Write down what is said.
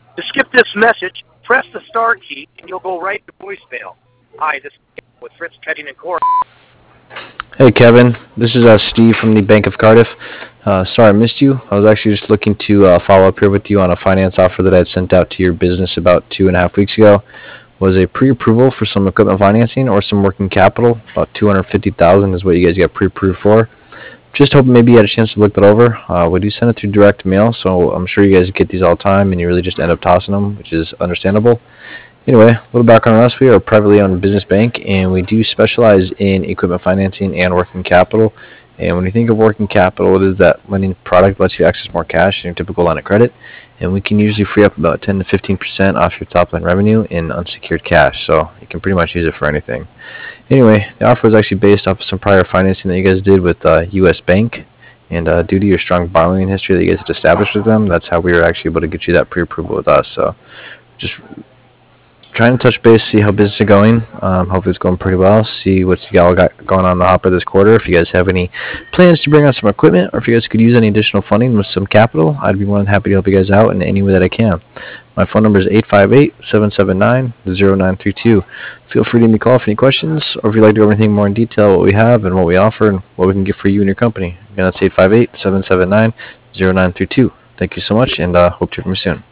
To skip this message, press the star key and you'll go right to voicemail. Hi, this is with Fritz Petting and Cora. Hey Kevin, this is Steve from the Bank of Cardiff. Sorry I missed you. I was actually just looking to follow up here with you on a finance offer that I had sent out to your business about 2.5 weeks ago. Was a pre-approval for some equipment financing or some working capital. About $250,000 is what you guys got pre-approved for. Just hoping maybe you had a chance to look that over. We do send it through direct mail, so I'm sure you guys get these all the time and you really just end up tossing them, which is understandable. Anyway, a little background on us. We are a privately owned business bank, and we do specialize in equipment financing and working capital. And when you think of working capital, it is that lending product lets you access more cash than your typical line of credit. And we can usually free up about 10 to 15% off your top line revenue in unsecured cash. So you can pretty much use it for anything. Anyway, the offer was actually based off of some prior financing that you guys did with U.S. Bank. And due to your strong borrowing history that you guys had established with them, that's how we were actually able to get you that pre-approval with us. So just trying to touch base, see how business is going. Hopefully it's going pretty well. See what y'all got going on the hopper this quarter. If you guys have any plans to bring on some equipment, or if you guys could use any additional funding with some capital, I'd be more than happy to help you guys out in any way that I can. My phone number is 858-779-0932. Feel free to give me a call for any questions, or if you'd like to go over anything more in detail, what we have and what we offer and what we can get for you and your company. Again, that's 858-779-0932. Thank you so much, and hope to hear from you soon.